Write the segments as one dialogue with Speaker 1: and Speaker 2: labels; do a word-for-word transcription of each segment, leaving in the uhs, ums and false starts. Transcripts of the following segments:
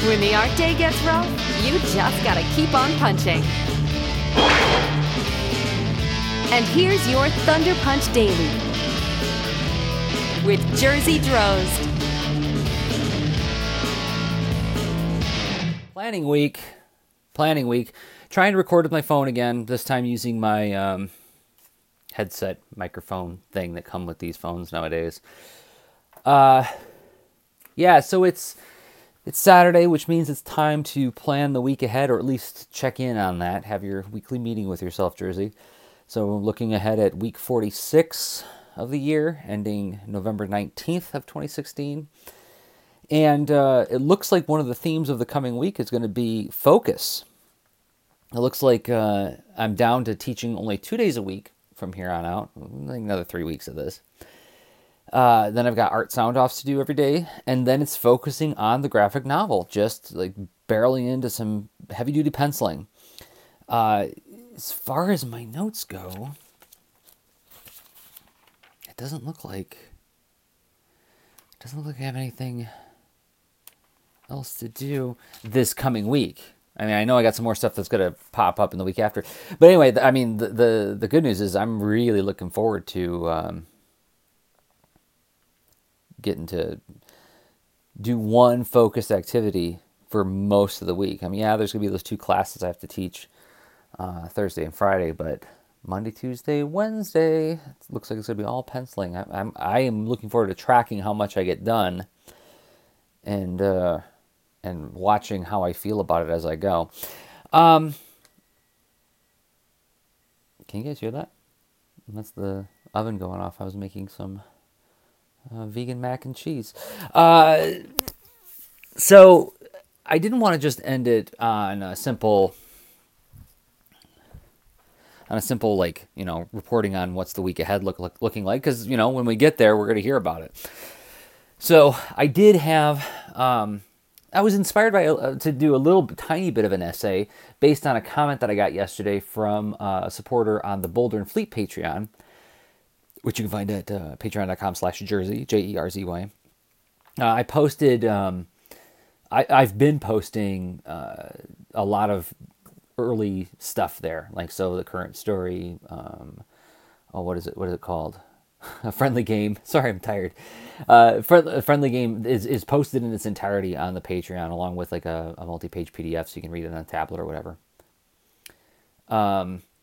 Speaker 1: When the art day gets rough, you just gotta keep on punching. And here's your Thunder Punch Daily with Jersey Drozd.
Speaker 2: Planning week. Planning week. Trying to record with my phone again, this time using my um, headset microphone thing that come with these phones nowadays. Uh, yeah, so it's it's Saturday, which means it's time to plan the week ahead, or at least check in on that. Have your weekly meeting with yourself, Jersey. So looking ahead at week forty-six of the year, ending November nineteenth of twenty sixteen. And uh, it looks like one of the themes of the coming week is going to be focus. It looks like uh, I'm down to teaching only two days a week from here on out. I think another three weeks of this. Uh, then I've got art sound offs to do every day. And then it's focusing on the graphic novel, just like barreling into some heavy duty penciling. Uh, as far as my notes go, it doesn't look like, it doesn't look like I have anything else to do this coming week. I mean, I know I got some more stuff that's going to pop up in the week after. But anyway, I mean, the, the, the good news is I'm really looking forward to um, getting to do one focused activity for most of the week. I mean, yeah, there's going to be those two classes I have to teach uh, Thursday and Friday, but Monday, Tuesday, Wednesday, it looks like it's going to be all penciling. I, I'm, I am looking forward to tracking how much I get done and uh, and watching how I feel about it as I go. Um, can you guys hear that? That's the oven going off. I was making some uh, vegan mac and cheese. Uh, so I didn't want to just end it on a simple, on a simple like you know reporting on what's the week ahead look, look looking like, because you know when we get there we're going to hear about it. So I did have. Um, I was inspired by uh, to do a little tiny bit of an essay based on a comment that I got yesterday from uh, a supporter on the Boulder and Fleet Patreon, which you can find at uh, patreon.com slash Jersey, J E R Z Y. Uh, I posted, um, I, I've been posting uh, a lot of early stuff there, like so the current story, um, oh, what is it, what is it called? A friendly game. Sorry, I'm tired. Uh, a friendly game is, is posted in its entirety on the Patreon, along with like a, a multi-page P D F, so you can read it on a tablet or whatever. Um,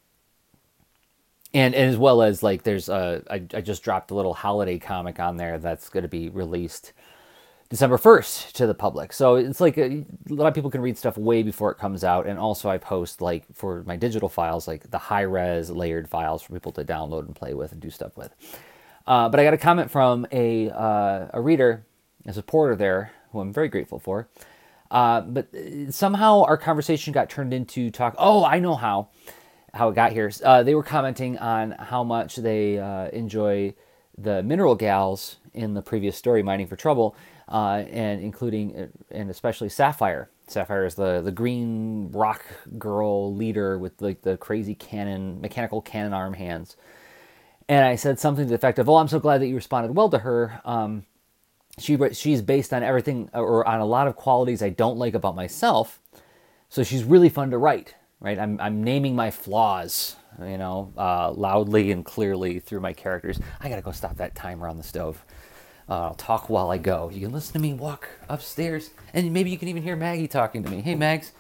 Speaker 2: and, and as well as like there's a, I, I just dropped a little holiday comic on there that's going to be released December first to the public. So it's like a, a lot of people can read stuff way before it comes out. And also I post like for my digital files, like the high res layered files for people to download and play with and do stuff with. Uh, but I got a comment from a uh, a reader, a supporter there, who I'm very grateful for. Uh, but somehow our conversation got turned into talk. Oh, I know how, how it got here. Uh, they were commenting on how much they uh, enjoy the Mineral Gals in the previous story, Mining for Trouble, uh, and including and especially Sapphire. Sapphire is the the green rock girl leader with like the crazy cannon, mechanical cannon arm hands. And I said something to the effect of, "Oh, I'm so glad that you responded well to her. Um, she she's based on everything or on a lot of qualities I don't like about myself, so she's really fun to write." Right? I'm I'm naming my flaws, you know, uh, loudly and clearly through my characters. I gotta go stop that timer on the stove. Uh, I'll talk while I go. You can listen to me walk upstairs, and maybe you can even hear Maggie talking to me. Hey, Mags.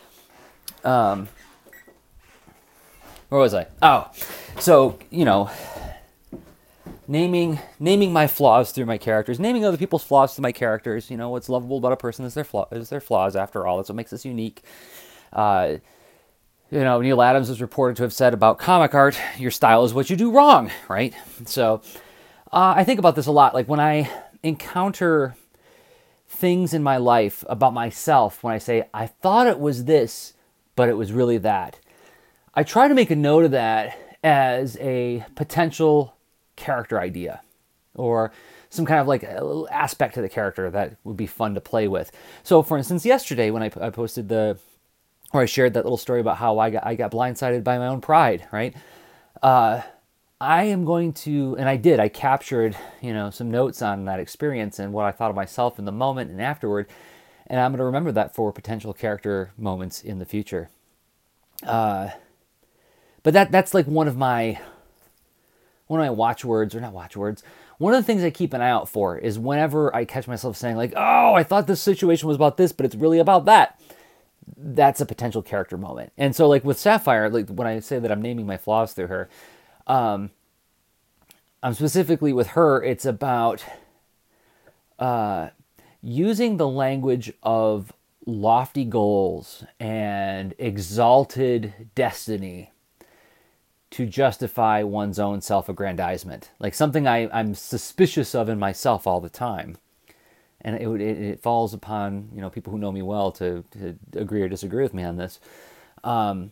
Speaker 2: Um, where was I? Oh, so you know. Naming naming my flaws through my characters, naming other people's flaws through my characters. You know, what's lovable about a person is their flaw is their flaws. After all, that's what makes us unique. Uh, you know, Neil Adams is reported to have said about comic art, "Your style is what you do wrong." Right. So uh, I think about this a lot. Like when I encounter things in my life about myself, when I say I thought it was this, but it was really that, I try to make a note of that as a potential character idea or some kind of like a little aspect to the character that would be fun to play with. So for instance, yesterday when I, I posted the, or I shared that little story about how I got, I got blindsided by my own pride, right? Uh, I am going to, and I did, I captured, you know, some notes on that experience and what I thought of myself in the moment and afterward. And I'm going to remember that for potential character moments in the future. Uh, but that that's like one of my one of my watchwords, or not watchwords. One of the things I keep an eye out for is whenever I catch myself saying like, oh, I thought this situation was about this, but it's really about that. That's a potential character moment. And so like with Sapphire, like when I say that I'm naming my flaws through her, um, I'm specifically with her, it's about uh, using the language of lofty goals and exalted destiny to justify one's own self-aggrandizement, like something I, I'm suspicious of in myself all the time. And it, it, it falls upon, you know, people who know me well to, to agree or disagree with me on this. Um,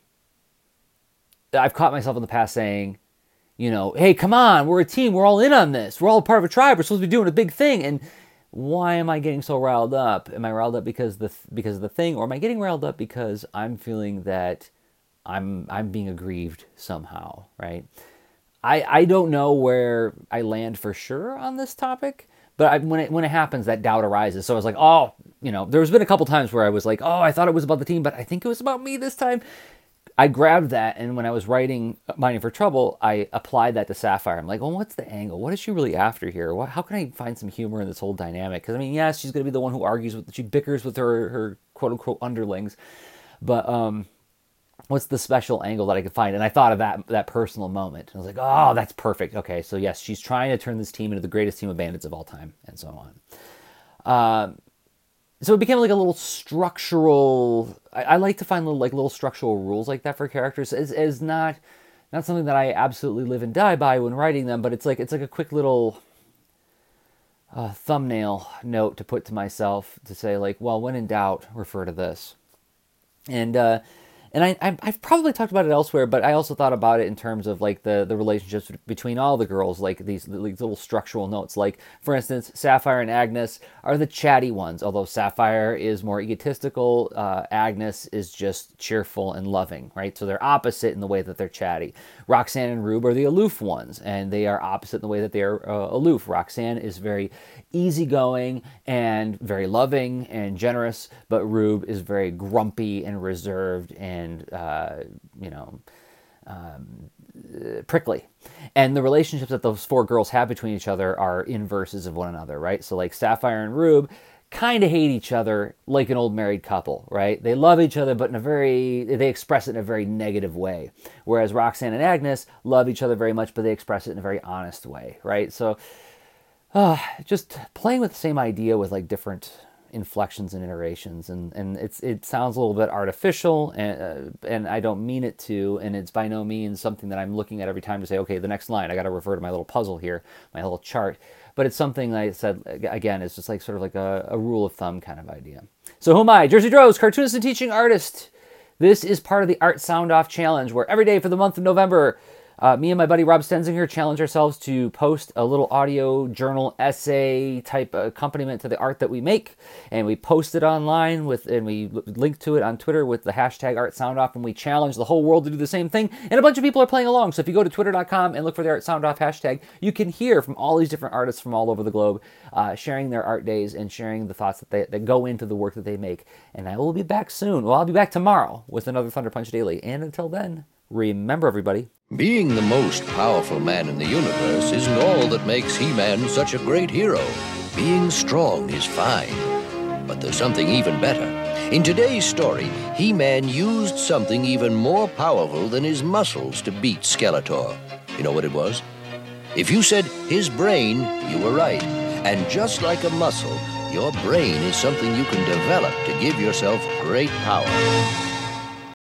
Speaker 2: I've caught myself in the past saying, you know, hey, come on, we're a team. We're all in on this. We're all part of a tribe. We're supposed to be doing a big thing. And why am I getting so riled up? Am I riled up because the because of the thing, or am I getting riled up because I'm feeling that I'm I'm being aggrieved somehow, right? I I don't know where I land for sure on this topic, but I, when it when it happens, that doubt arises. So I was like, oh, you know, there's been a couple times where I was like, oh, I thought it was about the team, but I think it was about me this time. I grabbed that, and when I was writing Mining for Trouble, I applied that to Sapphire. I'm like, well, what's the angle? What is she really after here? What, how can I find some humor in this whole dynamic? Because, I mean, yes, she's going to be the one who argues with, she bickers with her, her quote-unquote underlings. But um, what's the special angle that I could find? And I thought of that that personal moment. I was like, oh, that's perfect. Okay, so yes, she's trying to turn this team into the greatest team of bandits of all time, and so on. Um, So it became like a little structural. I, I like to find little like little structural rules like that for characters. As as not not something that I absolutely live and die by when writing them, but it's like it's like a quick little uh, thumbnail note to put to myself to say like, well, when in doubt, refer to this. And uh, and I I've probably talked about it elsewhere, but I also thought about it in terms of like the the relationships between all the girls, like these, these little structural notes. Like for instance, Sapphire and Agnes are the chatty ones, although Sapphire is more egotistical. Uh, Agnes is just cheerful and loving, right? So they're opposite in the way that they're chatty. Roxanne and Rube are the aloof ones, and they are opposite in the way that they are uh, aloof. Roxanne is very easygoing and very loving and generous, but Rube is very grumpy and reserved and, uh, you know, um, prickly. And the relationships that those four girls have between each other are inverses of one another, right? So like Sapphire and Rube kind of hate each other like an old married couple, right? They love each other, but in a very, they express it in a very negative way. Whereas Roxanne and Agnes love each other very much, but they express it in a very honest way, right? So uh, just playing with the same idea with like different inflections and iterations, and and it's it sounds a little bit artificial, and uh, and I don't mean it to, and it's by no means something that I'm looking at every time to say, okay, the next line I got to refer to my little puzzle here, my little chart. But it's something I said again, it's just like sort of like a, a rule of thumb kind of idea. So who am I? Jersey Droz, cartoonist and teaching artist. This is part of the Art Sound Off Challenge, where every day for the month of November, Uh, me and my buddy Rob Stenzinger challenge ourselves to post a little audio journal essay type accompaniment to the art that we make, and we post it online with, and we link to it on Twitter with the hashtag Art Sound Off, and we challenge the whole world to do the same thing. And a bunch of people are playing along. So if you go to twitter dot com and look for the Art Sound Off hashtag, you can hear from all these different artists from all over the globe uh, sharing their art days and sharing the thoughts that they that go into the work that they make. And I will be back soon. Well, I'll be back tomorrow with another Thunder Punch Daily. And until then, remember, everybody,
Speaker 3: being the most powerful man in the universe isn't all that makes He-Man such a great hero. Being strong is fine, but there's something even better. In today's story, He-Man used something even more powerful than his muscles to beat Skeletor. You know what it was? If you said his brain, you were right. And just like a muscle, your brain is something you can develop to give yourself great power.